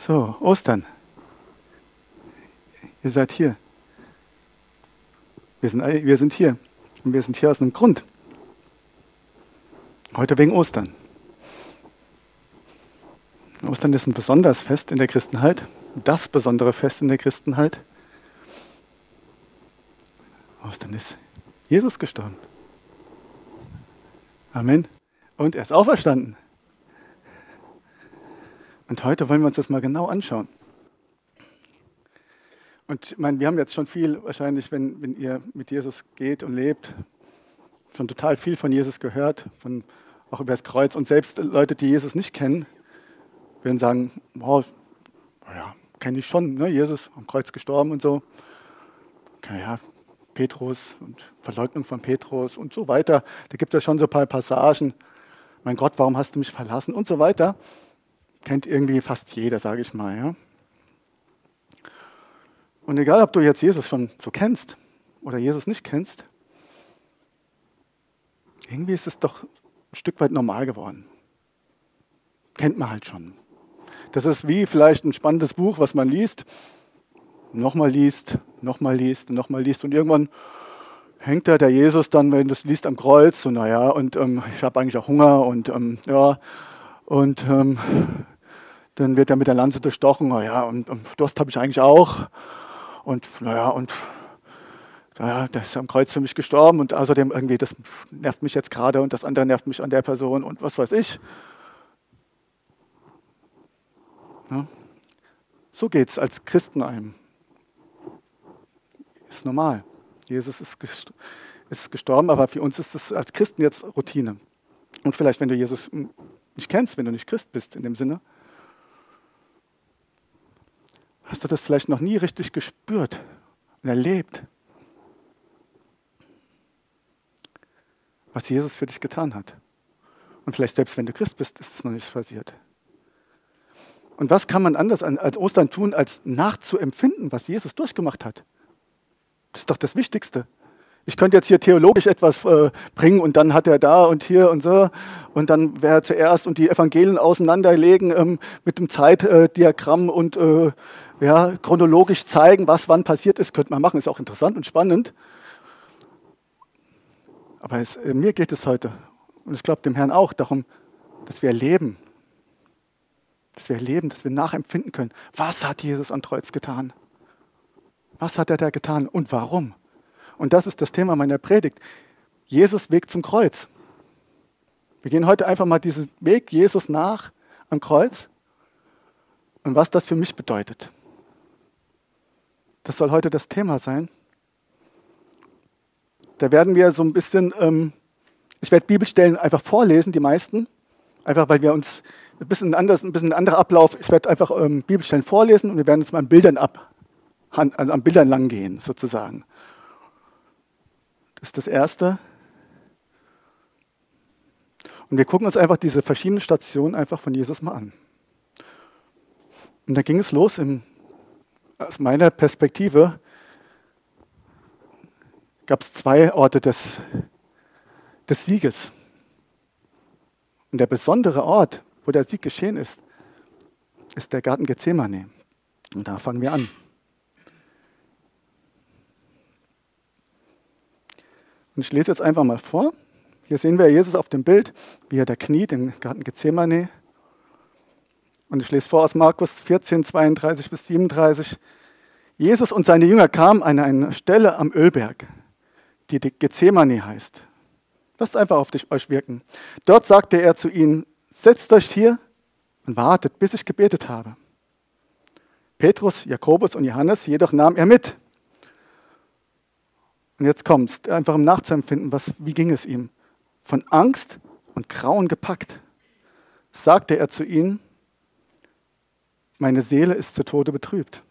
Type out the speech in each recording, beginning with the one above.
So, Ostern. Ihr seid hier. Wir sind hier. Und wir sind hier aus einem Grund. Heute wegen Ostern. Ostern ist ein besonderes Fest in der Christenheit. Das besondere Fest in der Christenheit. Ostern ist Jesus gestorben. Amen. Und er ist auferstanden. Und heute wollen wir uns das mal genau anschauen. Und ich meine, wir haben jetzt schon viel, wahrscheinlich, wenn ihr mit Jesus geht und lebt, schon total viel von Jesus gehört, auch über das Kreuz. Und selbst Leute, die Jesus nicht kennen, werden sagen, oh, ja, kenne ich schon, ne? Jesus am Kreuz gestorben und so. Ja, Petrus und Verleugnung von Petrus und so weiter. Da gibt es schon so ein paar Passagen. Mein Gott, warum hast du mich verlassen und so weiter. Kennt irgendwie fast jeder, sage ich mal. Ja? Und egal, ob du jetzt Jesus schon so kennst oder Jesus nicht kennst, irgendwie ist es doch ein Stück weit normal geworden. Kennt man halt schon. Das ist wie vielleicht ein spannendes Buch, was man liest, nochmal liest, nochmal liest und nochmal liest. Und irgendwann hängt da der Jesus dann, wenn du es liest, am Kreuz. Und naja, und ich habe eigentlich auch Hunger und ja, und dann wird er mit der Lanze durchstochen. Naja, und Durst habe ich eigentlich auch. Und naja, und naja, der ist am Kreuz für mich gestorben. Und außerdem irgendwie, das nervt mich jetzt gerade und das andere nervt mich an der Person und was weiß ich. Ja. So geht es als Christen einem. Ist normal. Jesus ist gestorben, aber für uns ist es als Christen jetzt Routine. Und vielleicht, wenn du Jesus nicht kennst, wenn du nicht Christ bist in dem Sinne, hast du das vielleicht noch nie richtig gespürt und erlebt, was Jesus für dich getan hat. Und vielleicht selbst wenn du Christ bist, ist das noch nicht passiert. Und was kann man anders als Ostern tun, als nachzuempfinden, was Jesus durchgemacht hat? Das ist doch das Wichtigste. Ich könnte jetzt hier theologisch etwas bringen und dann hat er da und hier und so und dann wäre er zuerst und die Evangelien auseinanderlegen mit dem Zeitdiagramm und ja, chronologisch zeigen, was wann passiert ist. Könnte man machen, ist auch interessant und spannend. Aber mir geht es heute, und ich glaube dem Herrn auch, darum, dass wir erleben, dass wir nachempfinden können. Was hat Jesus am Kreuz getan? Was hat er da getan und warum? Und das ist das Thema meiner Predigt. Jesus Weg zum Kreuz. Wir gehen heute einfach mal diesen Weg Jesus nach am Kreuz und was das für mich bedeutet. Das soll heute das Thema sein. Da werden wir so ein bisschen, ich werde Bibelstellen einfach vorlesen, die meisten, einfach weil wir uns ein bisschen anderer Ablauf, ich werde einfach Bibelstellen vorlesen und wir werden jetzt mal an Bildern also an Bildern lang gehen, sozusagen. Das ist das Erste. Und wir gucken uns einfach diese verschiedenen Stationen einfach von Jesus mal an. Und da ging es los, aus meiner Perspektive gab es 2 Orte des Sieges. Und der besondere Ort, wo der Sieg geschehen ist der Garten Gethsemane. Und da fangen wir an. Und ich lese jetzt einfach mal vor. Hier sehen wir Jesus auf dem Bild, wie er da kniet im Garten Gethsemane. Und ich lese vor aus Markus 14, 32 bis 37. Jesus und seine Jünger kamen an eine Stelle am Ölberg, die Gethsemane heißt. Lasst einfach auf euch wirken. Dort sagte er zu ihnen, setzt euch hier und wartet, bis ich gebetet habe. Petrus, Jakobus und Johannes jedoch nahm er mit. Und jetzt kommt es, einfach um nachzuempfinden, wie ging es ihm? Von Angst und Grauen gepackt, sagte er zu ihnen, meine Seele ist zu Tode betrübt.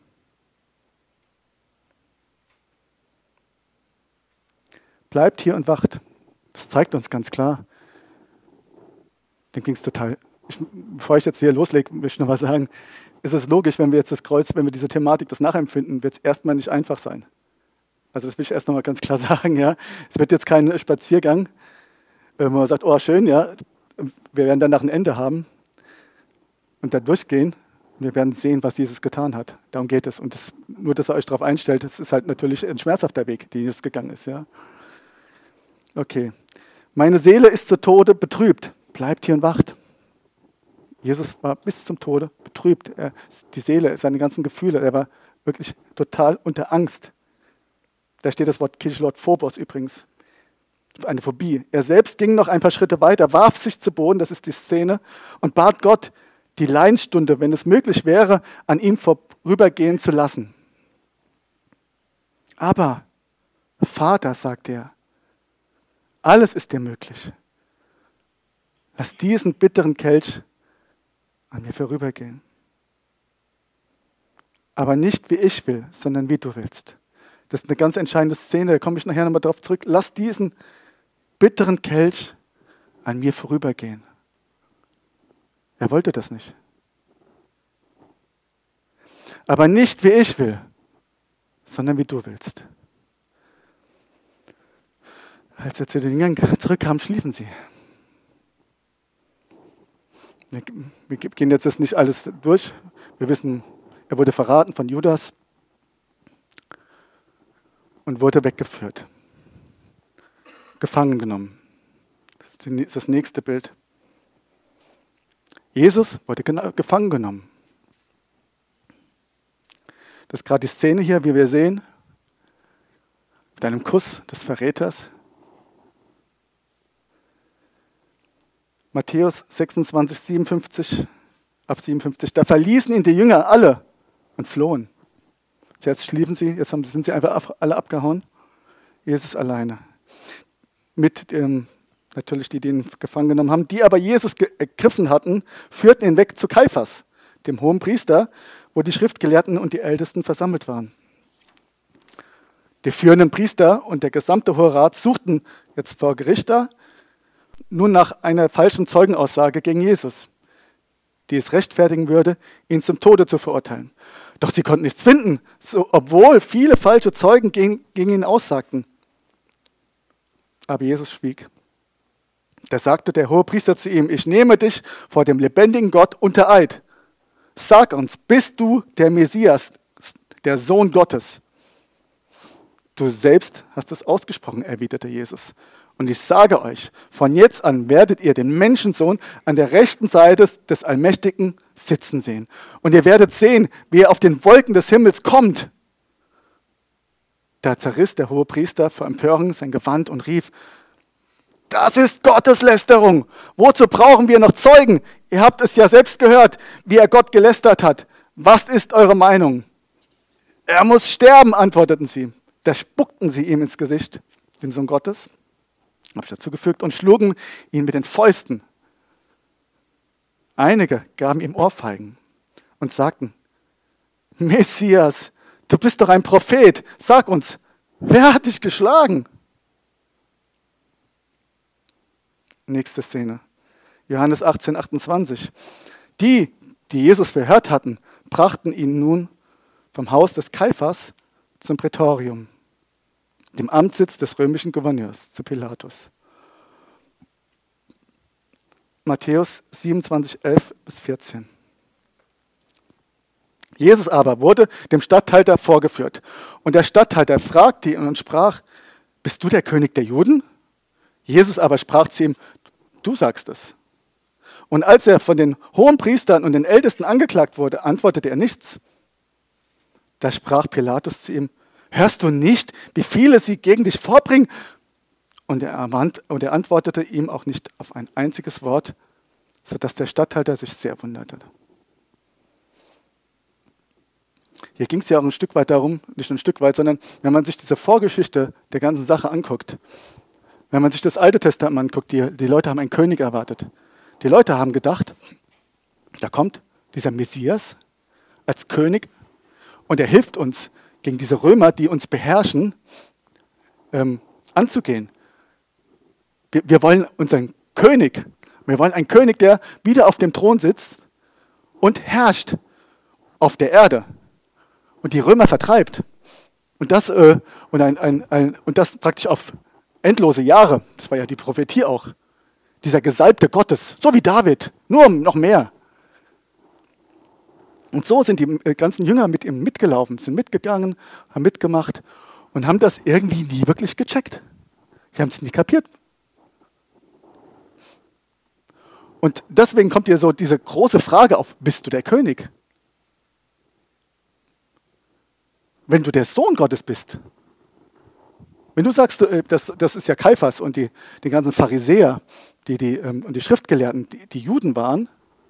Bleibt hier und wacht. Das zeigt uns ganz klar. Dem ging es total. Bevor ich jetzt hier loslege, möchte ich noch was sagen. Ist es logisch, wenn wir jetzt das Kreuz, wenn wir diese Thematik, das nachempfinden, wird es erstmal nicht einfach sein. Also das will ich erst noch mal ganz klar sagen. Ja. Es wird jetzt kein Spaziergang, wo man sagt, oh schön, ja, wir werden danach ein Ende haben und da durchgehen. Wir werden sehen, was Jesus getan hat. Darum geht es. Und nur, dass ihr euch darauf einstellt, das ist halt natürlich ein schmerzhafter Weg, den Jesus gegangen ist. Ja? Okay. Meine Seele ist zu Tode betrübt. Bleibt hier und wacht. Jesus war bis zum Tode betrübt. Die Seele, seine ganzen Gefühle, er war wirklich total unter Angst. Da steht das Wort Kirchenlord Phobos übrigens. Eine Phobie. Er selbst ging noch ein paar Schritte weiter, warf sich zu Boden, das ist die Szene, und bat Gott, die Leidensstunde, wenn es möglich wäre, an ihm vorübergehen zu lassen. Aber, Vater, sagt er, alles ist dir möglich. Lass diesen bitteren Kelch an mir vorübergehen. Aber nicht wie ich will, sondern wie du willst. Das ist eine ganz entscheidende Szene, da komme ich nachher nochmal drauf zurück. Lass diesen bitteren Kelch an mir vorübergehen. Er wollte das nicht. Aber nicht wie ich will, sondern wie du willst. Als er zu den Jüngern zurückkam, schliefen sie. Wir gehen jetzt das nicht alles durch. Wir wissen, er wurde verraten von Judas und wurde weggeführt. Gefangen genommen. Das ist das nächste Bild. Jesus wurde gefangen genommen. Das ist gerade die Szene hier, wie wir sehen, mit einem Kuss des Verräters. Matthäus 26, 57, ab 57. Da verließen ihn die Jünger alle und flohen. Zuerst schliefen sie, jetzt sind sie einfach alle abgehauen. Jesus alleine. Mit natürlich die ihn gefangen genommen haben, die aber Jesus ergriffen hatten, führten ihn weg zu Kaiphas, dem Hohenpriester, wo die Schriftgelehrten und die Ältesten versammelt waren. Die führenden Priester und der gesamte Hohe Rat suchten jetzt vor Gericht nun nach einer falschen Zeugenaussage gegen Jesus, die es rechtfertigen würde, ihn zum Tode zu verurteilen. Doch sie konnten nichts finden, obwohl viele falsche Zeugen gegen ihn aussagten. Aber Jesus schwieg. Da sagte der Hohepriester zu ihm, ich nehme dich vor dem lebendigen Gott unter Eid. Sag uns, bist du der Messias, der Sohn Gottes? Du selbst hast es ausgesprochen, erwiderte Jesus. Und ich sage euch, von jetzt an werdet ihr den Menschensohn an der rechten Seite des Allmächtigen sitzen sehen. Und ihr werdet sehen, wie er auf den Wolken des Himmels kommt. Da zerriss der Hohepriester vor Empörung sein Gewand und rief, das ist Gotteslästerung. Wozu brauchen wir noch Zeugen? Ihr habt es ja selbst gehört, wie er Gott gelästert hat. Was ist eure Meinung? Er muss sterben, antworteten sie. Da spuckten sie ihm ins Gesicht, dem Sohn Gottes, habe ich dazu gefügt, und schlugen ihn mit den Fäusten. Einige gaben ihm Ohrfeigen und sagten, Messias, du bist doch ein Prophet. Sag uns, wer hat dich geschlagen? Nächste Szene. Johannes 18, 28. Die Jesus verhört hatten, brachten ihn nun vom Haus des Kaiphas zum Prätorium, dem Amtssitz des römischen Gouverneurs, zu Pilatus. Matthäus 27, 11 bis 14. Jesus aber wurde dem Statthalter vorgeführt. Und der Statthalter fragte ihn und sprach, bist du der König der Juden? Jesus aber sprach zu ihm, du sagst es. Und als er von den Hohenpriestern und den Ältesten angeklagt wurde, antwortete er nichts. Da sprach Pilatus zu ihm, hörst du nicht, wie viele sie gegen dich vorbringen? Und er antwortete ihm auch nicht auf ein einziges Wort, sodass der Statthalter sich sehr wunderte. Hier ging es ja auch ein Stück weit darum, nicht nur ein Stück weit, sondern wenn man sich diese Vorgeschichte der ganzen Sache anguckt, wenn man sich das Alte Testament anguckt, die Leute haben einen König erwartet. Die Leute haben gedacht, da kommt dieser Messias als König und er hilft uns, gegen diese Römer, die uns beherrschen, anzugehen. Wir wollen unseren König, wir wollen einen König, der wieder auf dem Thron sitzt und herrscht auf der Erde und die Römer vertreibt. Und das, und das praktisch auf endlose Jahre, das war ja die Prophetie auch, dieser Gesalbte Gottes, so wie David, nur noch mehr. Und so sind die ganzen Jünger mit ihm mitgelaufen, sind mitgegangen, haben mitgemacht und haben das irgendwie nie wirklich gecheckt. Die haben es nie kapiert. Und deswegen kommt hier so diese große Frage auf, bist du der König? Wenn du der Sohn Gottes bist, wenn du sagst, das ist ja Kaiphas und die ganzen Pharisäer und die Schriftgelehrten, die Juden waren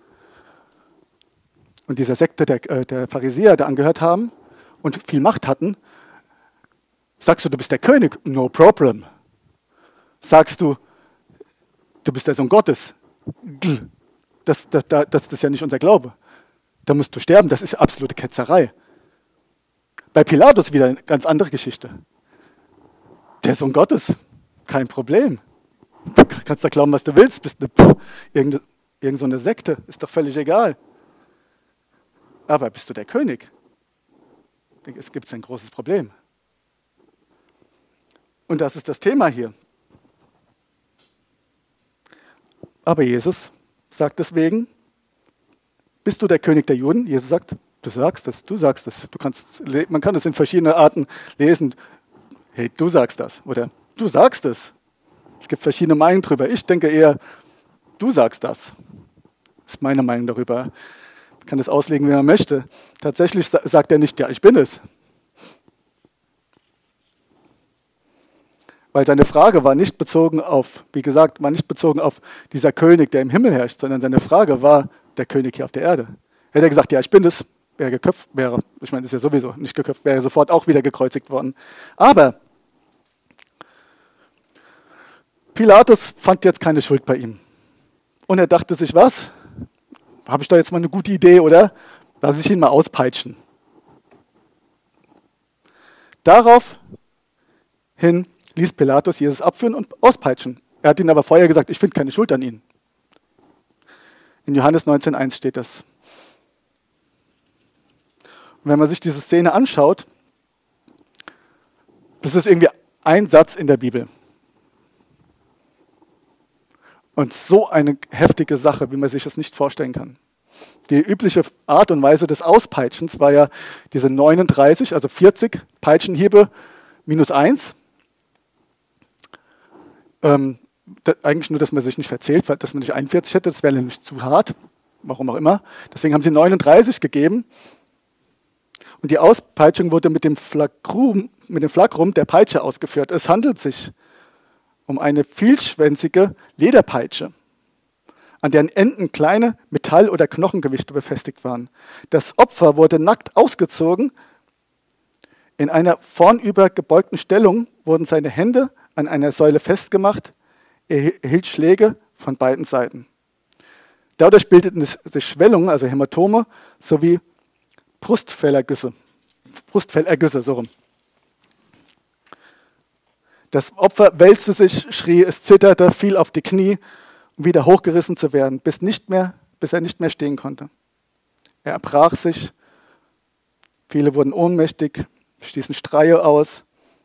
und dieser Sekte der Pharisäer da angehört haben und viel Macht hatten, sagst du bist der König, no problem. Sagst du bist der Sohn Gottes, das ist ja nicht unser Glaube. Da musst du sterben, das ist absolute Ketzerei. Bei Pilatus wieder eine ganz andere Geschichte. Der Sohn Gottes, kein Problem. Du kannst da glauben, was du willst, bist irgend so eine Sekte, ist doch völlig egal. Aber bist du der König? Es gibt ein großes Problem. Und das ist das Thema hier. Aber Jesus sagt deswegen, bist du der König der Juden? Jesus sagt, du sagst es. Man kann es in verschiedenen Arten lesen. Hey, du sagst das. Oder du sagst es. Es gibt verschiedene Meinungen darüber. Ich denke eher, du sagst das. Das ist meine Meinung darüber. Man kann es auslegen, wie man möchte. Tatsächlich sagt er nicht, ja, ich bin es. Weil seine Frage war nicht bezogen auf, wie gesagt, dieser König, der im Himmel herrscht, sondern seine Frage war der König hier auf der Erde. Hätte er gesagt, ja, ich bin es, wäre geköpft, ich meine, ist ja sowieso nicht geköpft, wäre sofort auch wieder gekreuzigt worden. Aber Pilatus fand jetzt keine Schuld bei ihm. Und er dachte sich, was? Habe ich da jetzt mal eine gute Idee, oder? Lass ich ihn mal auspeitschen. Daraufhin ließ Pilatus Jesus abführen und auspeitschen. Er hat ihnen aber vorher gesagt, ich finde keine Schuld an ihnen. In Johannes 19,1 steht das. Und wenn man sich diese Szene anschaut, das ist irgendwie ein Satz in der Bibel. Und so eine heftige Sache, wie man sich das nicht vorstellen kann. Die übliche Art und Weise des Auspeitschens war ja diese 39, also 40 Peitschenhiebe minus 1. Eigentlich nur, dass man sich nicht verzählt, dass man nicht 41 hätte, das wäre nämlich zu hart, warum auch immer. Deswegen haben sie 39 gegeben. Und die Auspeitschung wurde mit dem Flagrum der Peitsche ausgeführt. Es handelt sich um eine vielschwänzige Lederpeitsche, an deren Enden kleine Metall- oder Knochengewichte befestigt waren. Das Opfer wurde nackt ausgezogen. In einer vornüber gebeugten Stellung wurden seine Hände an einer Säule festgemacht. Er erhielt Schläge von beiden Seiten. Dadurch bildeten sich Schwellungen, also Hämatome, sowie Brustfellergüsse, so rum. Das Opfer wälzte sich, schrie, es zitterte, fiel auf die Knie, um wieder hochgerissen zu werden, bis er nicht mehr stehen konnte. Er erbrach sich, viele wurden ohnmächtig, stießen Schreie aus.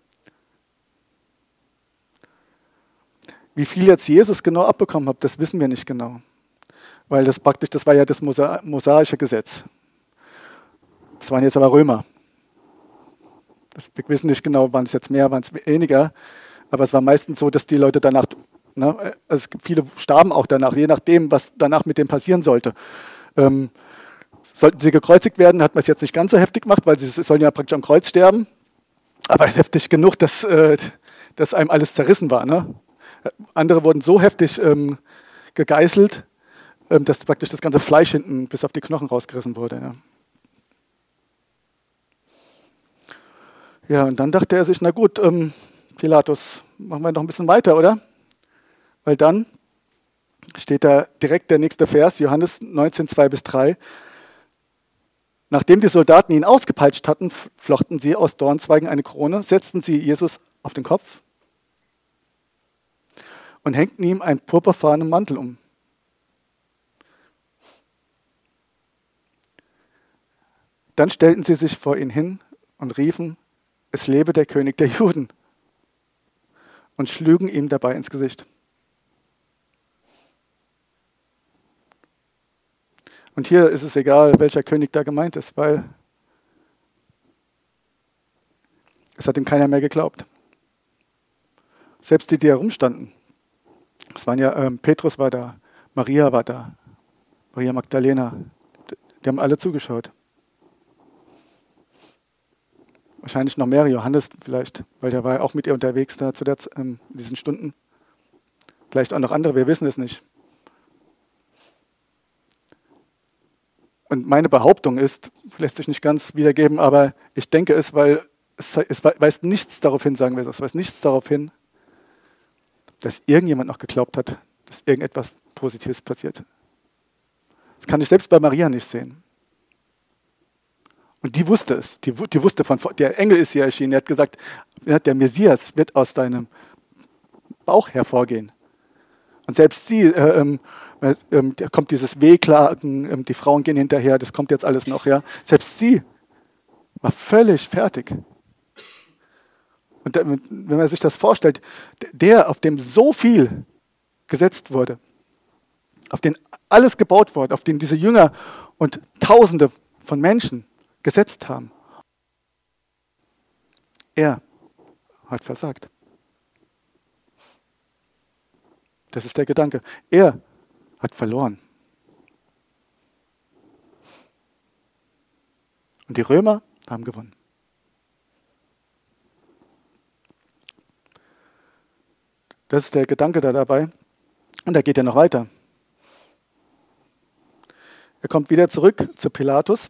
Wie viel jetzt Jesus genau abbekommen hat, das wissen wir nicht genau. Weil das war ja das mosaische Gesetz. Das waren jetzt aber Römer. Wir wissen nicht genau, waren es jetzt mehr, waren es weniger. Aber es war meistens so, dass die Leute danach, also viele starben auch danach, je nachdem, was danach mit dem passieren sollte. Sollten sie gekreuzigt werden, hat man es jetzt nicht ganz so heftig gemacht, weil sie sollen ja praktisch am Kreuz sterben. Aber heftig genug, dass einem alles zerrissen war. Ne? Andere wurden so heftig gegeißelt, dass praktisch das ganze Fleisch hinten bis auf die Knochen rausgerissen wurde. Ja. Ja, und dann dachte er sich, na gut, Pilatus, machen wir noch ein bisschen weiter, oder? Weil dann steht da direkt der nächste Vers, Johannes 19, 2-3. Nachdem die Soldaten ihn ausgepeitscht hatten, flochten sie aus Dornzweigen eine Krone, setzten sie Jesus auf den Kopf und hängten ihm einen purpurfarbenen Mantel um. Dann stellten sie sich vor ihn hin und riefen, es lebe der König der Juden, und schlugen ihm dabei ins Gesicht. Und hier ist es egal, welcher König da gemeint ist, weil es hat ihm keiner mehr geglaubt. Selbst die herumstanden. Es waren ja, Petrus war da, Maria war da, Maria Magdalena. Die haben alle zugeschaut. Wahrscheinlich noch mehr, Johannes vielleicht, weil der war ja auch mit ihr unterwegs da zu diesen Stunden. Vielleicht auch noch andere, wir wissen es nicht. Und meine Behauptung ist, lässt sich nicht ganz wiedergeben, aber ich denke es, weil es weist nichts darauf hin, sagen wir das, es weist nichts darauf hin, dass irgendjemand noch geglaubt hat, dass irgendetwas Positives passiert. Das kann ich selbst bei Maria nicht sehen. Und die wusste es. Die wusste der Engel ist hier erschienen. Er hat gesagt, der Messias wird aus deinem Bauch hervorgehen. Und selbst sie, da kommt dieses Wehklagen, die Frauen gehen hinterher, das kommt jetzt alles noch. Ja. Selbst sie war völlig fertig. Und wenn man sich das vorstellt, der, auf dem so viel gesetzt wurde, auf den alles gebaut wurde, auf den diese Jünger und Tausende von Menschen gesetzt haben, er hat versagt. Das ist der Gedanke. Er hat verloren. Und die Römer haben gewonnen. Das ist der Gedanke da dabei. Und da geht er noch weiter. Er kommt wieder zurück zu Pilatus.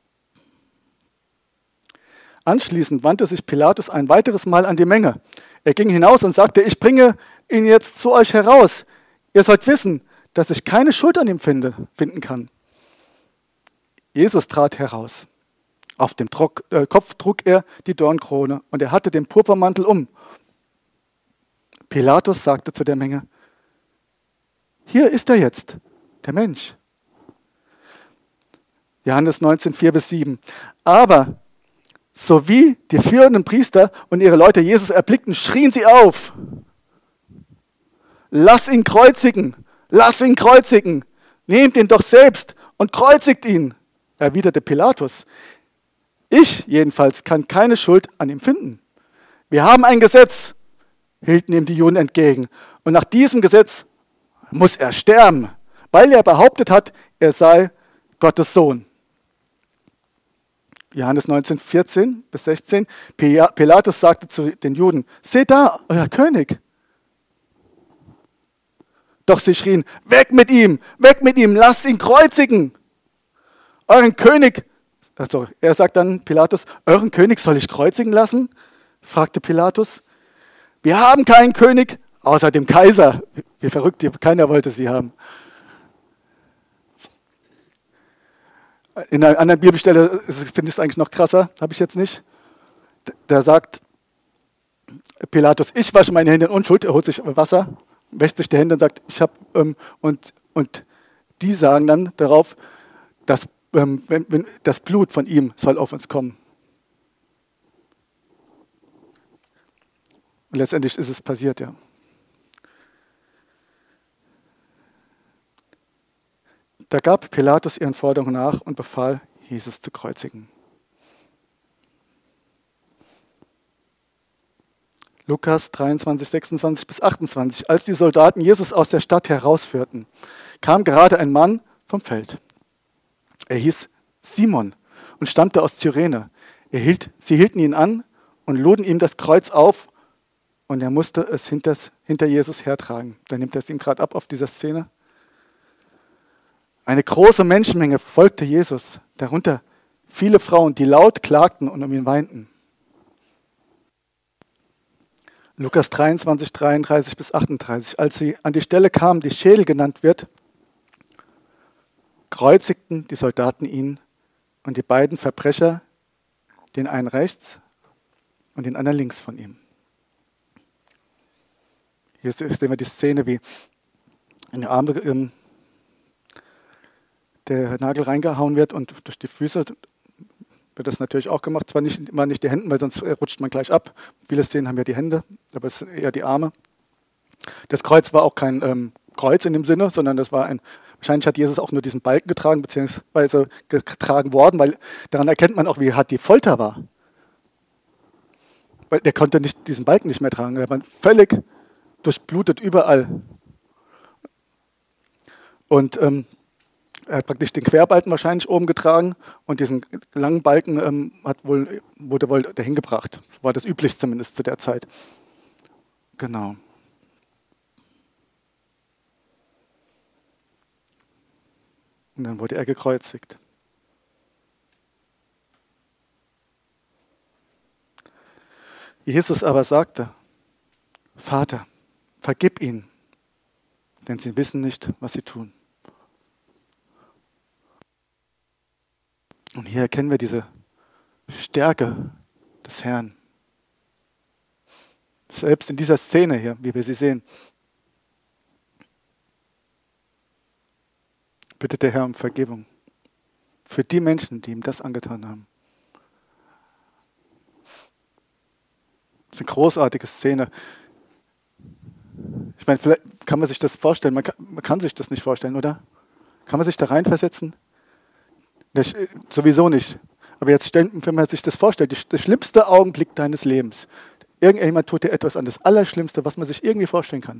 Anschließend wandte sich Pilatus ein weiteres Mal an die Menge. Er ging hinaus und sagte, ich bringe ihn jetzt zu euch heraus. Ihr sollt wissen, dass ich keine Schuld an ihm finden kann. Jesus trat heraus. Auf dem Kopf trug er die Dornkrone und er hatte den Purpurmantel um. Pilatus sagte zu der Menge, hier ist er jetzt, der Mensch. Johannes 19, 4-7. Aber sowie die führenden Priester und ihre Leute Jesus erblickten, schrien sie auf. Lass ihn kreuzigen, lass ihn kreuzigen. Nehmt ihn doch selbst und kreuzigt ihn, erwiderte Pilatus. Ich jedenfalls kann keine Schuld an ihm finden. Wir haben ein Gesetz, hielten ihm die Juden entgegen. Und nach diesem Gesetz muss er sterben, weil er behauptet hat, er sei Gottes Sohn. Johannes 19, 14-16. Pilatus sagte zu den Juden, seht da, euer König. Doch sie schrien, weg mit ihm, lasst ihn kreuzigen. Euren König, er sagt dann Pilatus, euren König soll ich kreuzigen lassen? Fragte Pilatus. Wir haben keinen König, außer dem Kaiser. Wie verrückt, keiner wollte sie haben. In einer anderen Bibelstelle finde ich es eigentlich noch krasser, habe ich jetzt nicht. Da sagt Pilatus, ich wasche meine Hände in Unschuld, er holt sich Wasser, wäscht sich die Hände und sagt, ich habe, und die sagen dann darauf, dass wenn das Blut von ihm soll auf uns kommen. Und letztendlich ist es passiert, ja. Da gab Pilatus ihren Forderungen nach und befahl, Jesus zu kreuzigen. Lukas 23, 26-28. Als die Soldaten Jesus aus der Stadt herausführten, kam gerade ein Mann vom Feld. Er hieß Simon und stammte aus Cyrene. Sie hielten ihn an und luden ihm das Kreuz auf und er musste es hinter Jesus hertragen. Da nimmt er es ihm gerade ab auf dieser Szene. Eine große Menschenmenge folgte Jesus, darunter viele Frauen, die laut klagten und um ihn weinten. Lukas 23, 33-38. Als sie an die Stelle kamen, die Schädel genannt wird, kreuzigten die Soldaten ihn und die beiden Verbrecher, den einen rechts und den anderen links von ihm. Hier sehen wir die Szene, wie in die Arme der Nagel reingehauen wird und durch die Füße wird das natürlich auch gemacht. Zwar nicht immer nicht die Hände, weil sonst rutscht man gleich ab. Viele Szenen haben ja die Hände, aber es sind eher die Arme. Das Kreuz war auch kein Kreuz in dem Sinne, sondern das war ein Wahrscheinlich hat Jesus auch nur diesen Balken getragen, beziehungsweise getragen worden, weil daran erkennt man auch, wie hart die Folter war. Weil der konnte diesen Balken nicht mehr tragen. Er war völlig durchblutet überall. Und er hat praktisch den Querbalken wahrscheinlich oben getragen und diesen langen Balken wurde wohl dahin gebracht. War das üblich zumindest zu der Zeit. Genau. Und dann wurde er gekreuzigt. Jesus aber sagte, Vater, vergib ihnen, denn sie wissen nicht, was sie tun. Und hier erkennen wir diese Stärke des Herrn. Selbst in dieser Szene hier, wie wir sie sehen, bittet der Herr um Vergebung für die Menschen, die ihm das angetan haben. Das ist eine großartige Szene. Ich meine, vielleicht kann man sich das vorstellen. Man kann sich das nicht vorstellen, oder? Kann man sich da reinversetzen? Sowieso nicht. Aber jetzt wenn man sich das vorstellt, der schlimmste Augenblick deines Lebens. Irgendjemand tut dir etwas an, das Allerschlimmste, was man sich irgendwie vorstellen kann.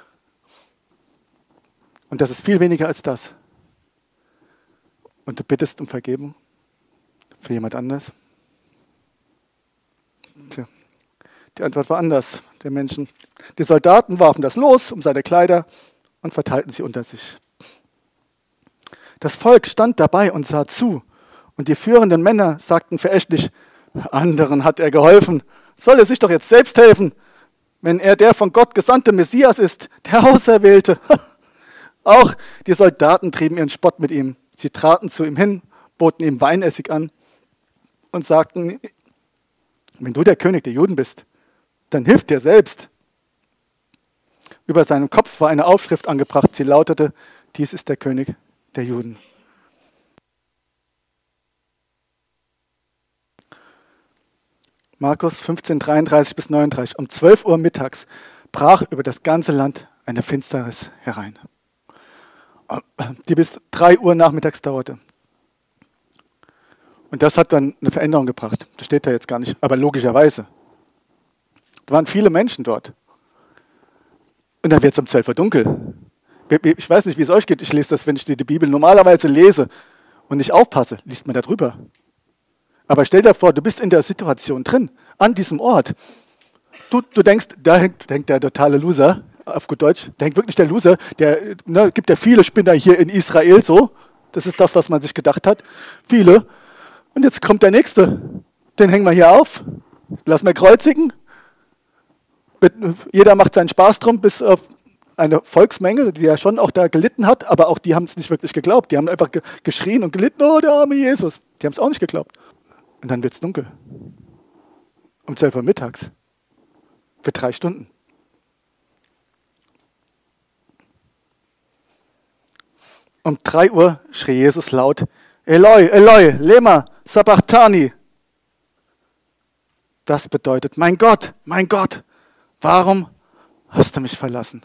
Und das ist viel weniger als das. Und du bittest um Vergebung für jemand anderes. Tja, die Antwort war anders der Menschen. Die Soldaten warfen das Los um seine Kleider und verteilten sie unter sich. Das Volk stand dabei und sah zu. Und die führenden Männer sagten verächtlich, anderen hat er geholfen. Soll er sich doch jetzt selbst helfen, wenn er der von Gott gesandte Messias ist, der Auserwählte. Auch die Soldaten trieben ihren Spott mit ihm. Sie traten zu ihm hin, boten ihm Weinessig an und sagten, wenn du der König der Juden bist, dann hilf dir selbst. Über seinem Kopf war eine Aufschrift angebracht, sie lautete, dies ist der König der Juden. Markus 15, 33 bis 39. Um 12 Uhr mittags brach über das ganze Land eine Finsternis herein, die bis 3 Uhr nachmittags dauerte. Und das hat dann eine Veränderung gebracht. Das steht da jetzt gar nicht, aber logischerweise. Da waren viele Menschen dort. Und dann wird es um 12 Uhr dunkel. Ich weiß nicht, wie es euch geht. Ich lese das, wenn ich die Bibel normalerweise lese und nicht aufpasse, liest man da drüber. Aber stell dir vor, du bist in der Situation drin, an diesem Ort. Du denkst, da hängt der totale Loser, auf gut Deutsch, da hängt wirklich der Loser, gibt ja viele Spinner hier in Israel, so. Das ist das, was man sich gedacht hat. Viele. Und jetzt kommt der Nächste. Den hängen wir hier auf. Lassen wir kreuzigen. Jeder macht seinen Spaß drum, bis auf eine Volksmenge, die ja schon auch da gelitten hat, aber auch die haben es nicht wirklich geglaubt. Die haben einfach geschrien und gelitten, oh, der arme Jesus. Die haben es auch nicht geglaubt. Und dann wird es dunkel. Um 12 Uhr mittags. Für 3 Stunden. Um 3 Uhr schrie Jesus laut, Eloi, Eloi, lema sabachthani. Das bedeutet, mein Gott, warum hast du mich verlassen?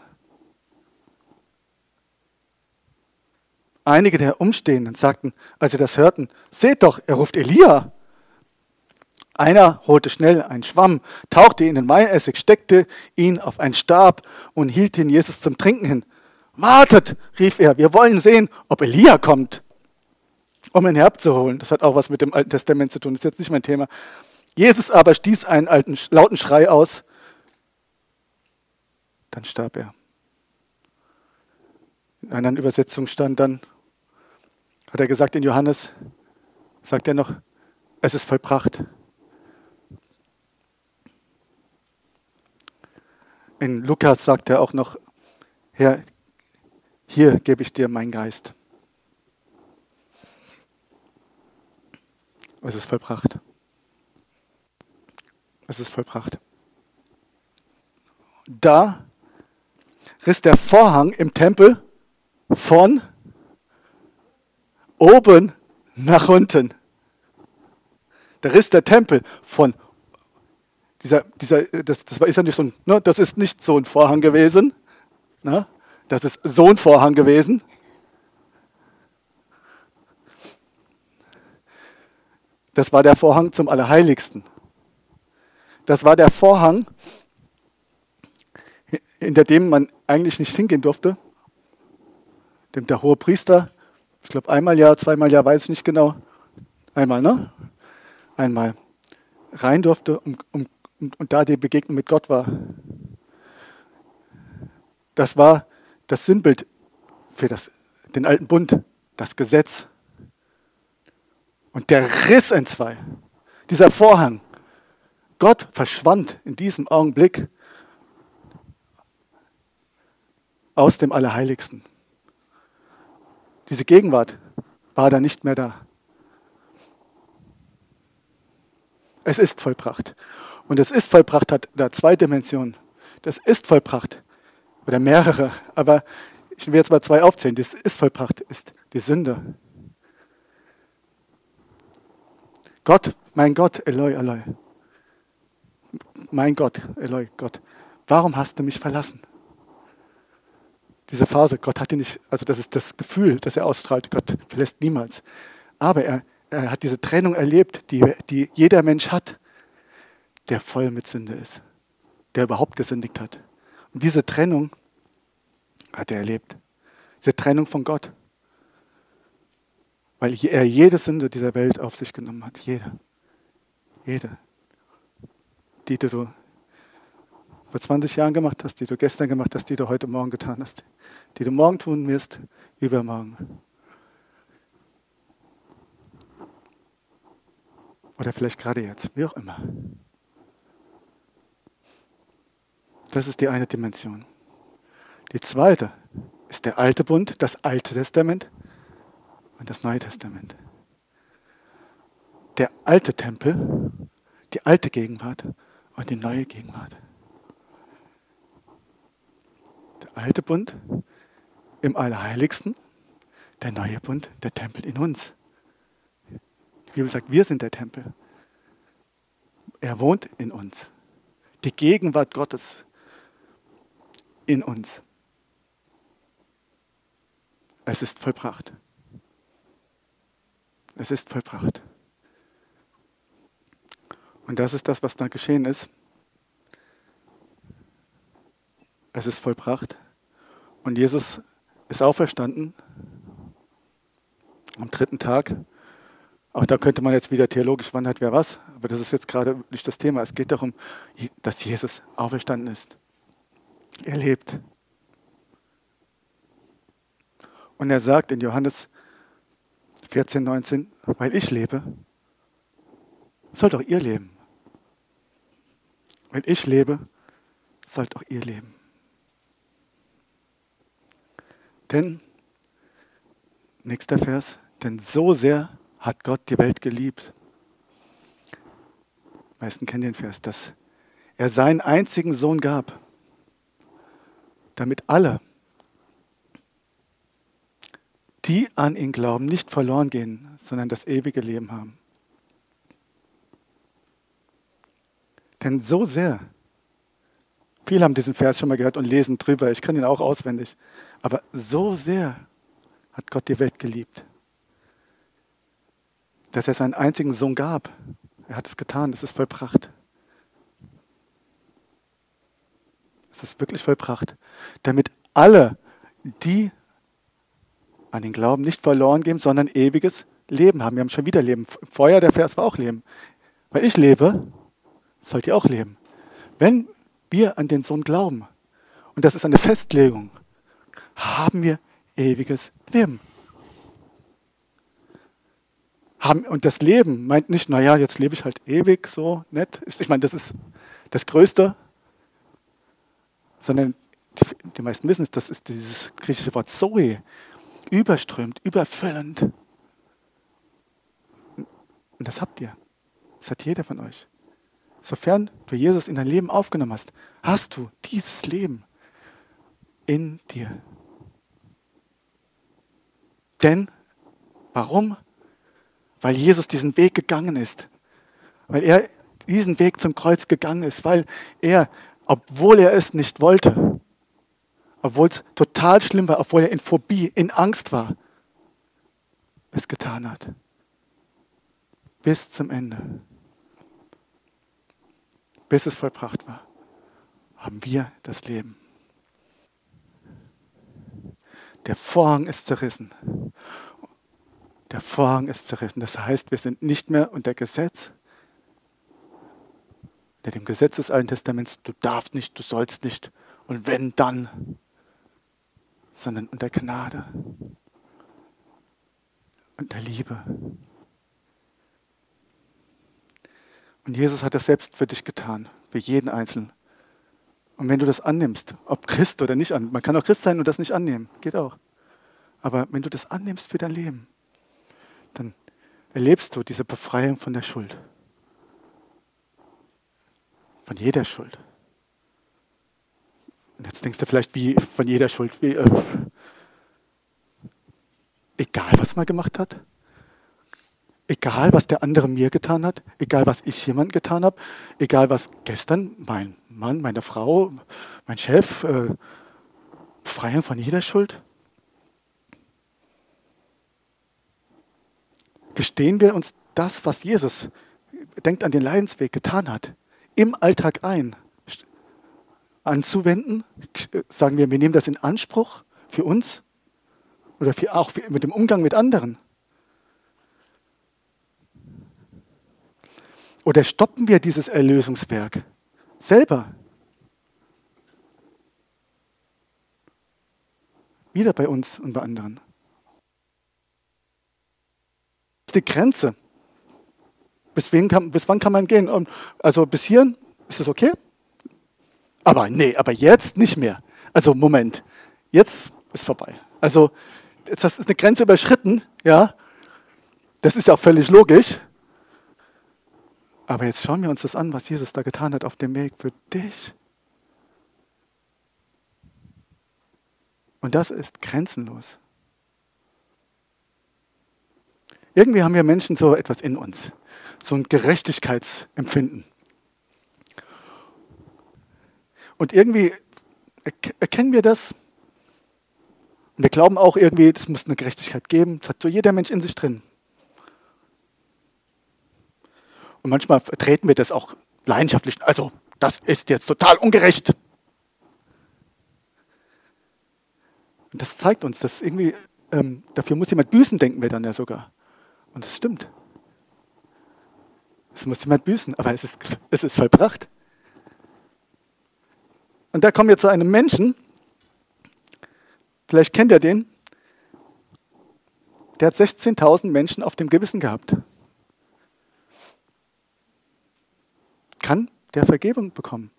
Einige der Umstehenden sagten, als sie das hörten, seht doch, er ruft Elia. Einer holte schnell einen Schwamm, tauchte ihn in den Weinessig, steckte ihn auf einen Stab und hielt ihn Jesus zum Trinken hin. Wartet, rief er, wir wollen sehen, ob Elia kommt, um ihn herabzuholen. Das hat auch was mit dem Alten Testament zu tun, das ist jetzt nicht mein Thema. Jesus aber stieß einen lauten Schrei aus, dann starb er. In einer Übersetzung stand dann, hat er gesagt in Johannes, sagt er noch, es ist vollbracht. In Lukas sagt er auch noch, Herr, hier gebe ich dir meinen Geist. Es ist vollbracht. Es ist vollbracht. Da riss der Vorhang im Tempel von oben nach unten. Da riss der Tempel von das ist ja nicht so das ist nicht so ein Vorhang gewesen. Ne? Das ist so ein Vorhang gewesen. Das war der Vorhang zum Allerheiligsten. Das war der Vorhang, hinter dem man eigentlich nicht hingehen durfte. Dem der hohe Priester, ich glaube einmal ja, zweimal ja, weiß ich nicht genau. Einmal, ne? Einmal rein durfte und da die Begegnung mit Gott war. Das war das Sinnbild für den alten Bund, das Gesetz. Und der riss entzwei. Dieser Vorhang. Gott verschwand in diesem Augenblick aus dem Allerheiligsten. Diese Gegenwart war da nicht mehr da. Es ist vollbracht. Und es ist vollbracht hat da zwei Dimensionen. Das ist vollbracht. Oder mehrere. Aber ich will jetzt mal zwei aufzählen. Das ist vollbracht, ist die Sünde. Gott, mein Gott, Eloi, Eloi. Mein Gott, Eloi, Gott. Warum hast du mich verlassen? Diese Phase, Gott hat ihn nicht, also das ist das Gefühl, das er ausstrahlt. Gott verlässt niemals. Aber er hat diese Trennung erlebt, die jeder Mensch hat, der voll mit Sünde ist, der überhaupt gesündigt hat. Und diese Trennung hat er erlebt. Diese Trennung von Gott. Weil er jede Sünde dieser Welt auf sich genommen hat. Jede. Jede. Die du vor 20 Jahren gemacht hast, die du gestern gemacht hast, die du heute Morgen getan hast. Die du morgen tun wirst, übermorgen. Oder vielleicht gerade jetzt, wie auch immer. Das ist die eine Dimension. Die zweite ist der alte Bund, das Alte Testament und das Neue Testament. Der alte Tempel, die alte Gegenwart und die neue Gegenwart. Der alte Bund im Allerheiligsten, der neue Bund, der Tempel in uns. Die Bibel sagt, wir sind der Tempel. Er wohnt in uns. Die Gegenwart Gottes in uns. Es ist vollbracht. Es ist vollbracht. Und das ist das, was da geschehen ist. Es ist vollbracht. Und Jesus ist auferstanden am 3. Tag. Auch da könnte man jetzt wieder theologisch, wann hat wer was, aber das ist jetzt gerade nicht das Thema. Es geht darum, dass Jesus auferstanden ist. Er lebt. Und er sagt in Johannes 14, 19, weil ich lebe, sollt auch ihr leben. Weil ich lebe, sollt auch ihr leben. Denn, nächster Vers, denn so sehr hat Gott die Welt geliebt. Die meisten kennen den Vers, dass er seinen einzigen Sohn gab, damit alle, die an ihn glauben, nicht verloren gehen, sondern das ewige Leben haben. Denn so sehr, viele haben diesen Vers schon mal gehört und lesen drüber, ich kann ihn auch auswendig, aber so sehr hat Gott die Welt geliebt, dass er seinen einzigen Sohn gab. Er hat es getan, es ist vollbracht. Es ist wirklich vollbracht, damit alle, die an den Glauben nicht verloren gehen, sondern ewiges Leben haben. Wir haben schon wieder Leben. Vorher der Vers war auch Leben. Weil ich lebe, sollt ihr auch leben. Wenn wir an den Sohn glauben, und das ist eine Festlegung, haben wir ewiges Leben. Und das Leben meint nicht, naja, jetzt lebe ich halt ewig, so nett. Ich meine, das ist das Größte, sondern die meisten wissen es, das ist dieses griechische Wort Zoe, überströmt, überfüllend. Und das habt ihr. Das hat jeder von euch. Sofern du Jesus in dein Leben aufgenommen hast, hast du dieses Leben in dir. Denn, warum? Weil Jesus diesen Weg gegangen ist. Weil er diesen Weg zum Kreuz gegangen ist. Weil er, obwohl er es nicht wollte, obwohl es total schlimm war, obwohl er in Phobie, in Angst war, es getan hat. bis zum Ende, bis es vollbracht war, haben wir das Leben. Der Vorhang ist zerrissen. Der Vorhang ist zerrissen. Das heißt, wir sind nicht mehr unter Gesetz, unter dem Gesetz des Alten Testaments. Du darfst nicht, du sollst nicht. Und wenn, dann. Sondern unter Gnade. Unter Liebe. Und Jesus hat das selbst für dich getan. Für jeden Einzelnen. Und wenn du das annimmst, ob Christ oder nicht, man kann auch Christ sein und das nicht annehmen. Geht auch. Aber wenn du das annimmst für dein Leben, dann erlebst du diese Befreiung von der Schuld. Von jeder Schuld. Und jetzt denkst du vielleicht, wie von jeder Schuld? Egal, was man gemacht hat. Egal, was der andere mir getan hat. Egal, was ich jemandem getan habe. Egal, was gestern mein Mann, meine Frau, mein Chef. Befreiung von jeder Schuld. Gestehen wir uns das, was Jesus, denkt an den Leidensweg, getan hat, im Alltag anzuwenden? Sagen wir nehmen das in Anspruch für uns oder auch mit dem Umgang mit anderen? Oder stoppen wir dieses Erlösungswerk selber? Wieder bei uns und bei anderen. Die Grenze. Bis wann kann man gehen? Also bis hierhin, ist das okay? Aber jetzt nicht mehr. Also Moment, jetzt ist vorbei. Also das ist eine Grenze überschritten, ja. Das ist auch völlig logisch. Aber jetzt schauen wir uns das an, was Jesus da getan hat auf dem Weg für dich. Und das ist grenzenlos. Irgendwie haben wir Menschen so etwas in uns, so ein Gerechtigkeitsempfinden. Und irgendwie erkennen wir das. Und wir glauben auch irgendwie, es muss eine Gerechtigkeit geben. Das hat so jeder Mensch in sich drin. Und manchmal vertreten wir das auch leidenschaftlich. Also, das ist jetzt total ungerecht. Und das zeigt uns, dass irgendwie, dafür muss jemand büßen, denken wir dann ja sogar. Und das stimmt. Es muss jemand büßen, aber es ist vollbracht. Und da kommen wir zu einem Menschen, vielleicht kennt ihr den, der hat 16.000 Menschen auf dem Gewissen gehabt. Kann der Vergebung bekommen?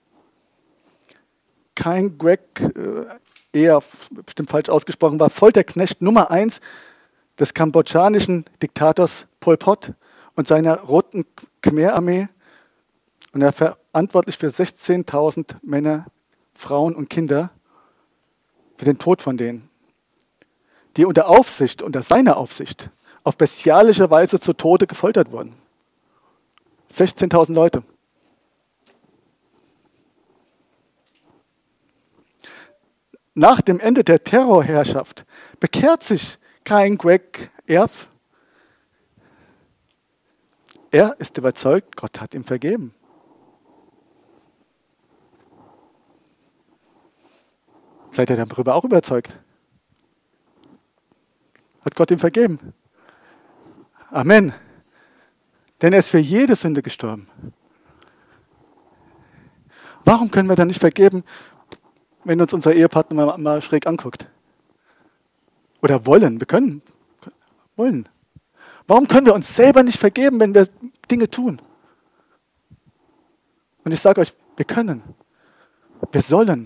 Kein Greg, eher bestimmt falsch ausgesprochen, war Folterknecht Nummer 1 des kambodschanischen Diktators Pol Pot und seiner Roten Khmer-Armee. Und er war verantwortlich für 16.000 Männer, Frauen und Kinder, für den Tod von denen, die unter seiner Aufsicht, auf bestialische Weise zu Tode gefoltert wurden. 16.000 Leute. Nach dem Ende der Terrorherrschaft bekehrt sich kein Greg Erf. Er ist überzeugt, Gott hat ihm vergeben. Seid ihr darüber auch überzeugt? Hat Gott ihm vergeben? Amen. Denn er ist für jede Sünde gestorben. Warum können wir dann nicht vergeben, wenn uns unser Ehepartner mal schräg anguckt? Oder wollen, wollen. Warum können wir uns selber nicht vergeben, wenn wir Dinge tun? Und ich sage euch, wir können. Wir sollen.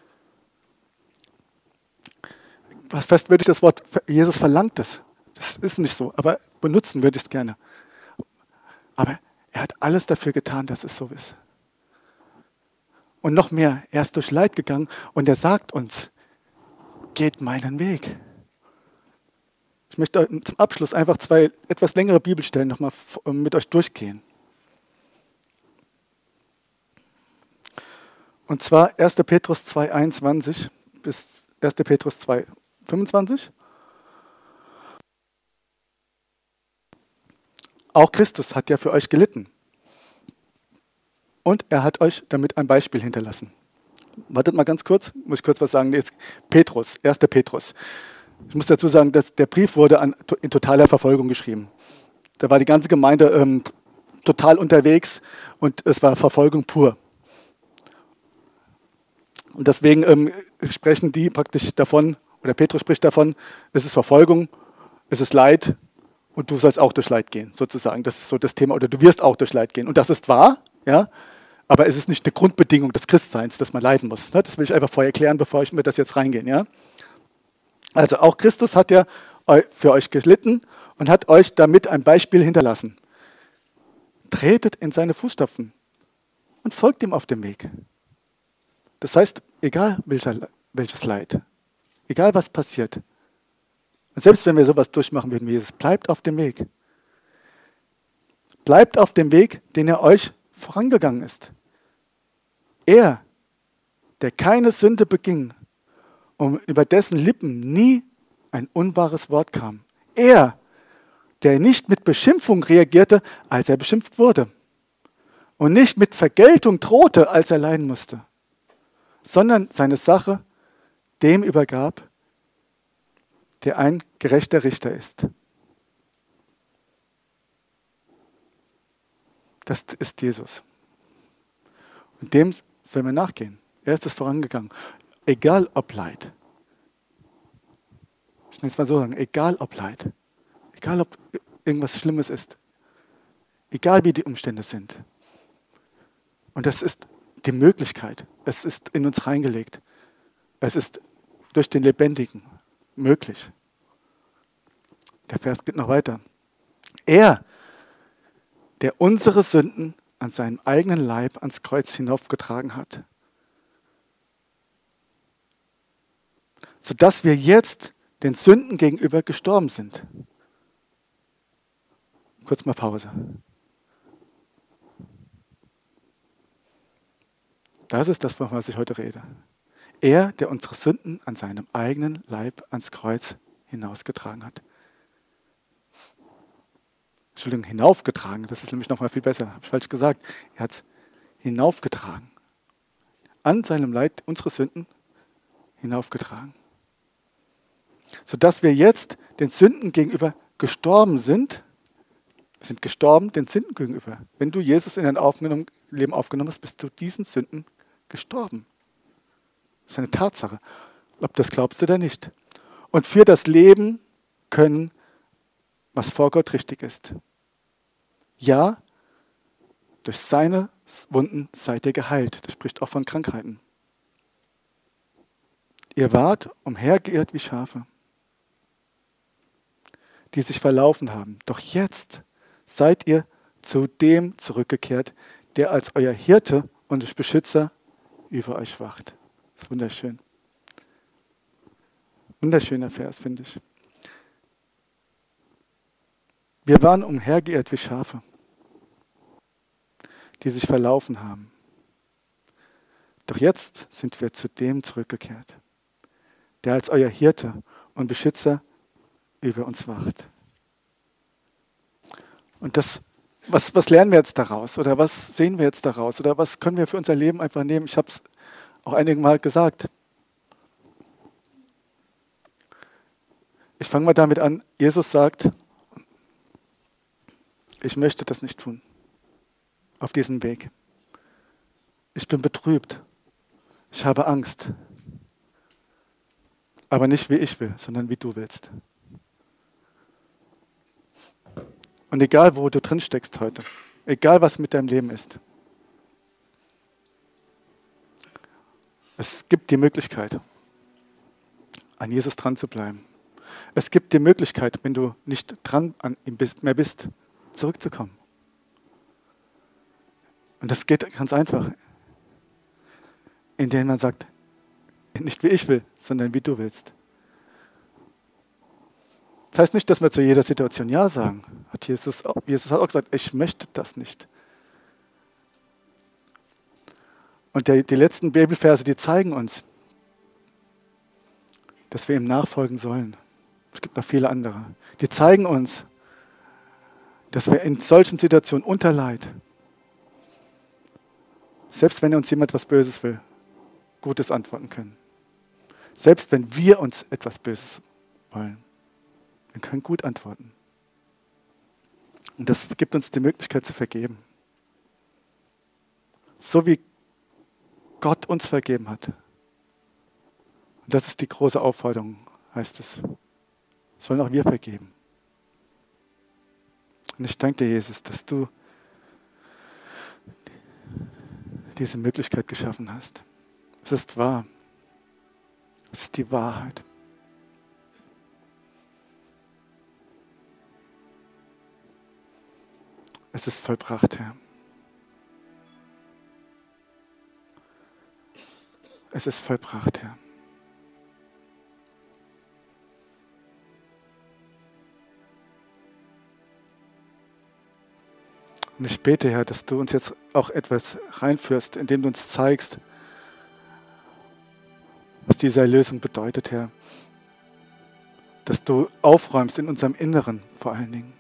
Was fest würde ich das Wort, Jesus verlangt es. Das ist nicht so, aber benutzen würde ich es gerne. Aber er hat alles dafür getan, dass es so ist. Und noch mehr, er ist durch Leid gegangen und er sagt uns, geht meinen Weg. Ich möchte zum Abschluss einfach 2 etwas längere Bibelstellen nochmal mit euch durchgehen. Und zwar 1. Petrus 2,21 bis 1. Petrus 2,25. Auch Christus hat ja für euch gelitten. Und er hat euch damit ein Beispiel hinterlassen. Wartet mal ganz kurz, muss ich kurz was sagen. Jetzt Petrus, 1. Petrus. Ich muss dazu sagen, dass der Brief wurde in totaler Verfolgung geschrieben. Da war die ganze Gemeinde total unterwegs und es war Verfolgung pur. Und deswegen sprechen die praktisch davon, oder Petrus spricht davon, es ist Verfolgung, es ist Leid und du sollst auch durch Leid gehen, sozusagen. Das ist so das Thema, oder du wirst auch durch Leid gehen. Und das ist wahr, ja, aber es ist nicht eine Grundbedingung des Christseins, dass man leiden muss. Ne? Das will ich einfach vorher erklären, bevor ich mir das jetzt reingehen. Ja? Also auch Christus hat ja für euch gelitten und hat euch damit ein Beispiel hinterlassen. Tretet in seine Fußstapfen und folgt ihm auf dem Weg. Das heißt, egal welches Leid, egal was passiert, und selbst wenn wir sowas durchmachen würden wie Jesus, bleibt auf dem Weg. Bleibt auf dem Weg, den er euch vorangegangen ist. Er, der keine Sünde beging und über dessen Lippen nie ein unwahres Wort kam. Er, der nicht mit Beschimpfung reagierte, als er beschimpft wurde. Und nicht mit Vergeltung drohte, als er leiden musste. Sondern seine Sache dem übergab, der ein gerechter Richter ist. Das ist Jesus. Und dem sollen wir nachgehen. Er ist es vorangegangen. Egal ob Leid. Ich will es mal so sagen, egal ob Leid. Egal ob irgendwas Schlimmes ist. Egal wie die Umstände sind. Und das ist die Möglichkeit. Es ist in uns reingelegt. Es ist durch den Lebendigen möglich. Der Vers geht noch weiter. Er, der unsere Sünden an seinem eigenen Leib ans Kreuz hinaufgetragen hat. Sodass wir jetzt den Sünden gegenüber gestorben sind. Kurz mal Pause. Das ist das, von was ich heute rede. Er, der unsere Sünden an seinem eigenen Leib ans Kreuz hinausgetragen hat. Entschuldigung, hinaufgetragen, das ist nämlich nochmal viel besser, habe ich falsch gesagt. Er hat es hinaufgetragen. An seinem Leib unsere Sünden hinaufgetragen. Sodass wir jetzt den Sünden gegenüber gestorben sind. Wir sind gestorben den Sünden gegenüber. Wenn du Jesus in dein Leben aufgenommen hast, bist du diesen Sünden gestorben. Das ist eine Tatsache, ob du das glaubst oder nicht. Und für das Leben können, was vor Gott richtig ist. Ja, durch seine Wunden seid ihr geheilt. Das spricht auch von Krankheiten. Ihr wart umhergeirrt wie Schafe, die sich verlaufen haben. Doch jetzt seid ihr zu dem zurückgekehrt, der als euer Hirte und Beschützer über euch wacht. Das ist wunderschön. Wunderschöner Vers, finde ich. Wir waren umhergeirrt wie Schafe, die sich verlaufen haben. Doch jetzt sind wir zu dem zurückgekehrt, der als euer Hirte und Beschützer über uns wacht. Und das, was lernen wir jetzt daraus? Oder was sehen wir jetzt daraus? Oder was können wir für unser Leben einfach nehmen? Ich habe es auch einige Mal gesagt. Ich fange mal damit an. Jesus sagt, ich möchte das nicht tun. Auf diesem Weg. Ich bin betrübt. Ich habe Angst. Aber nicht wie ich will, sondern wie du willst. Und egal, wo du drin steckst heute, egal, was mit deinem Leben ist, es gibt die Möglichkeit, an Jesus dran zu bleiben. Es gibt die Möglichkeit, wenn du nicht dran an ihm mehr bist, zurückzukommen. Und das geht ganz einfach, indem man sagt, nicht wie ich will, sondern wie du willst. Das heißt nicht, dass wir zu jeder Situation Ja sagen. Jesus hat auch gesagt, ich möchte das nicht. Und die letzten Bibelverse, die zeigen uns, dass wir ihm nachfolgen sollen. Es gibt noch viele andere. Die zeigen uns, dass wir in solchen Situationen unter Leid, selbst wenn uns jemand etwas Böses will, Gutes antworten können. Selbst wenn wir uns etwas Böses wollen, wir können gut antworten. Und das gibt uns die Möglichkeit zu vergeben. So wie Gott uns vergeben hat. Und das ist die große Aufforderung, heißt es. Sollen auch wir vergeben. Und ich danke dir, Jesus, dass du diese Möglichkeit geschaffen hast. Es ist wahr. Es ist die Wahrheit. Es ist vollbracht, Herr. Es ist vollbracht, Herr. Und ich bete, Herr, dass du uns jetzt auch etwas reinführst, indem du uns zeigst, was diese Erlösung bedeutet, Herr. Dass du aufräumst in unserem Inneren vor allen Dingen.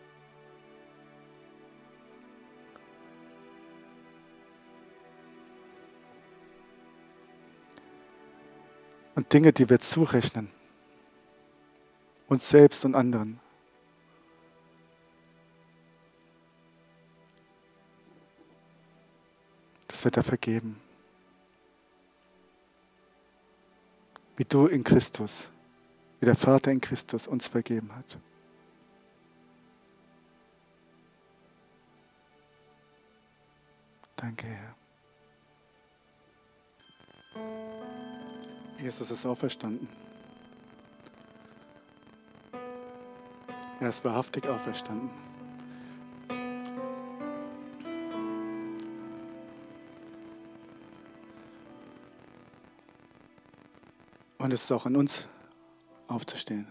Und Dinge, die wir zurechnen, uns selbst und anderen, das wird er vergeben. Wie du in Christus, wie der Vater in Christus uns vergeben hat. Danke, Herr. Jesus ist auferstanden. Er ist wahrhaftig auferstanden. Und es ist auch an uns, aufzustehen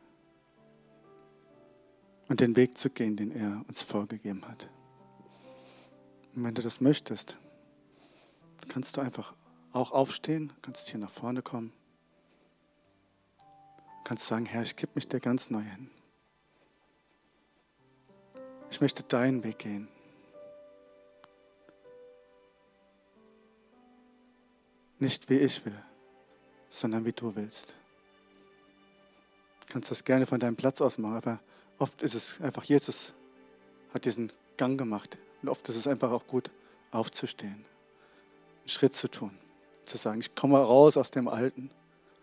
und den Weg zu gehen, den er uns vorgegeben hat. Und wenn du das möchtest, kannst du einfach auch aufstehen, kannst hier nach vorne kommen, kannst sagen, Herr, ich gebe mich dir ganz neu hin. Ich möchte deinen Weg gehen. Nicht wie ich will, sondern wie du willst. Du kannst das gerne von deinem Platz aus machen, aber oft ist es einfach, Jesus hat diesen Gang gemacht. Und oft ist es einfach auch gut, aufzustehen, einen Schritt zu tun, zu sagen, ich komme raus aus dem Alten.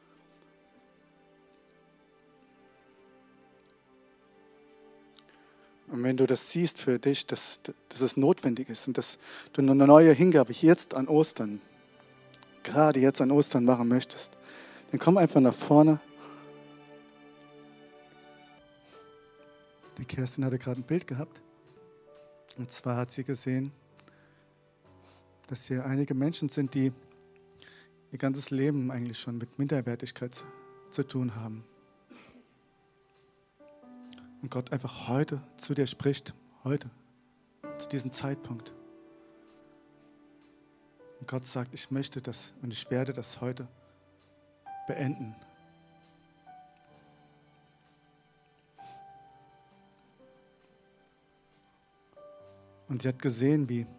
Und wenn du das siehst für dich, dass es notwendig ist und dass du eine neue Hingabe jetzt an Ostern, gerade jetzt an Ostern machen möchtest, dann komm einfach nach vorne. Die Kerstin hatte gerade ein Bild gehabt. Und zwar hat sie gesehen, dass hier einige Menschen sind, die ihr ganzes Leben eigentlich schon mit Minderwertigkeit zu tun haben. Und Gott einfach heute zu dir spricht, heute, zu diesem Zeitpunkt. Und Gott sagt, ich möchte das und ich werde das heute beenden. Und sie hat gesehen, wie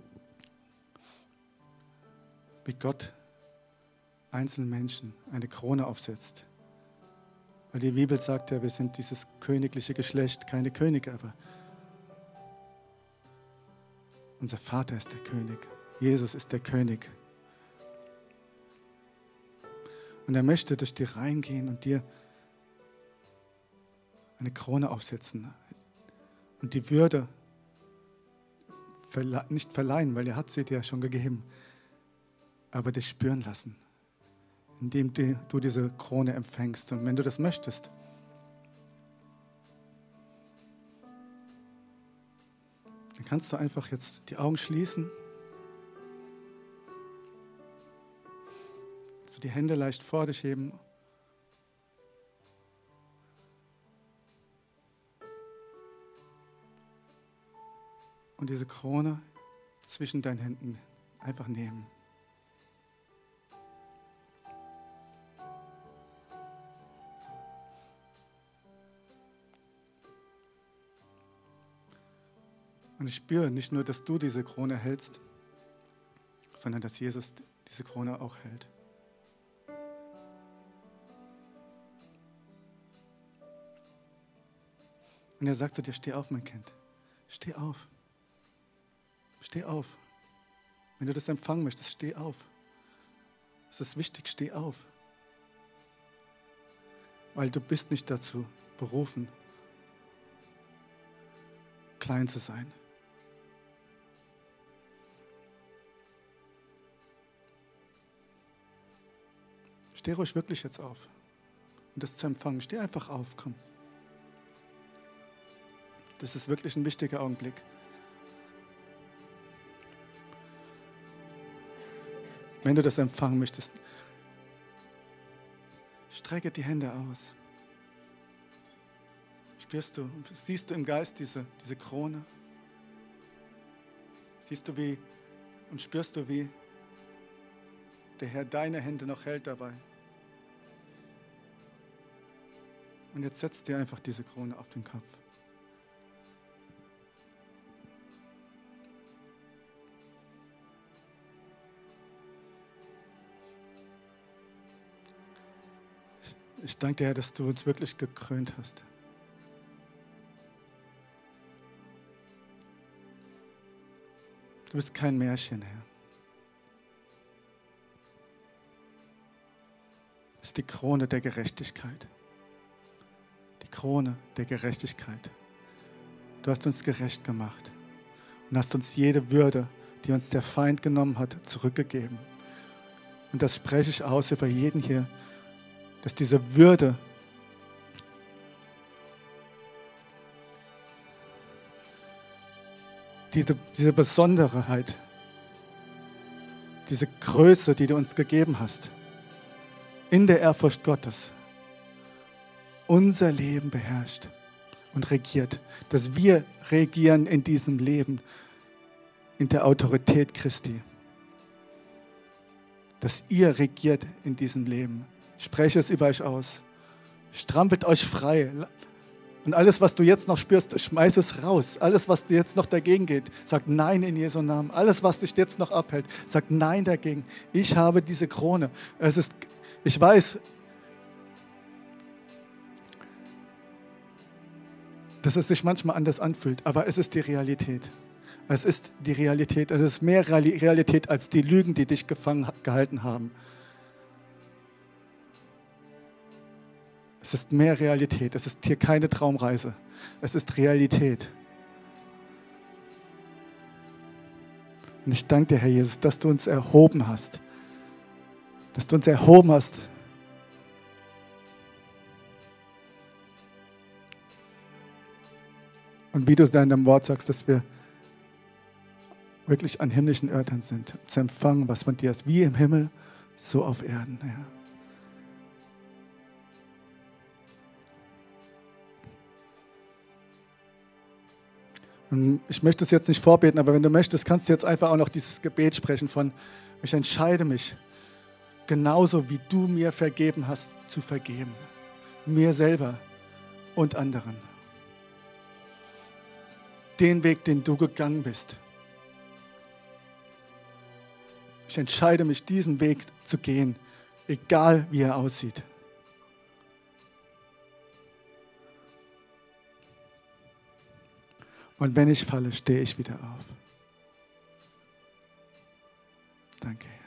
Gott einzelnen Menschen eine Krone aufsetzt. Weil die Bibel sagt ja, wir sind dieses königliche Geschlecht, keine Könige, aber unser Vater ist der König. Jesus ist der König. Und er möchte durch dich reingehen und dir eine Krone aufsetzen. Und die Würde nicht verleihen, weil er hat sie dir schon gegeben, aber dich spüren lassen, indem du diese Krone empfängst. Und wenn du das möchtest, dann kannst du einfach jetzt die Augen schließen, so die Hände leicht vor dich heben und diese Krone zwischen deinen Händen einfach nehmen. Und ich spüre nicht nur, dass du diese Krone hältst, sondern dass Jesus diese Krone auch hält. Und er sagt zu dir, steh auf, mein Kind. Steh auf. Steh auf. Wenn du das empfangen möchtest, steh auf. Es ist wichtig, steh auf. Weil du bist nicht dazu berufen, klein zu sein. Steh ruhig wirklich jetzt auf, um das zu empfangen. Steh einfach auf, komm. Das ist wirklich ein wichtiger Augenblick. Wenn du das empfangen möchtest, strecke die Hände aus. Siehst du im Geist diese Krone? Siehst du und spürst du, wie der Herr deine Hände noch hält dabei? Und jetzt setzt dir einfach diese Krone auf den Kopf. Ich danke dir, Herr, dass du uns wirklich gekrönt hast. Du bist kein Märchen, Herr. Es ist die Krone der Gerechtigkeit. Die Krone der Gerechtigkeit. Du hast uns gerecht gemacht und hast uns jede Würde, die uns der Feind genommen hat, zurückgegeben. Und das spreche ich aus über jeden hier, dass diese Würde, diese Besonderheit, diese Größe, die du uns gegeben hast, in der Ehrfurcht Gottes, unser Leben beherrscht und regiert, dass wir regieren in diesem Leben, in der Autorität Christi, dass ihr regiert in diesem Leben. Spreche es über euch aus. Strampelt euch frei. Und alles, was du jetzt noch spürst, schmeiß es raus. Alles, was dir jetzt noch dagegen geht, sag Nein in Jesu Namen. Alles, was dich jetzt noch abhält, sag Nein dagegen. Ich habe diese Krone. Ich weiß, dass es sich manchmal anders anfühlt, aber es ist die Realität. Es ist die Realität. Es ist mehr Realität als die Lügen, die dich gefangen gehalten haben. Es ist mehr Realität. Es ist hier keine Traumreise. Es ist Realität. Und ich danke dir, Herr Jesus, dass du uns erhoben hast. Dass du uns erhoben hast. Und wie du es in deinem Wort sagst, dass wir wirklich an himmlischen Örtern sind, zu empfangen, was von dir ist, wie im Himmel, so auf Erden, Herr. Und ich möchte es jetzt nicht vorbeten, aber wenn du möchtest, kannst du jetzt einfach auch noch dieses Gebet sprechen von, ich entscheide mich, genauso wie du mir vergeben hast, zu vergeben. Mir selber und anderen. Den Weg, den du gegangen bist. Ich entscheide mich, diesen Weg zu gehen, egal wie er aussieht. Und wenn ich falle, stehe ich wieder auf. Danke, Herr.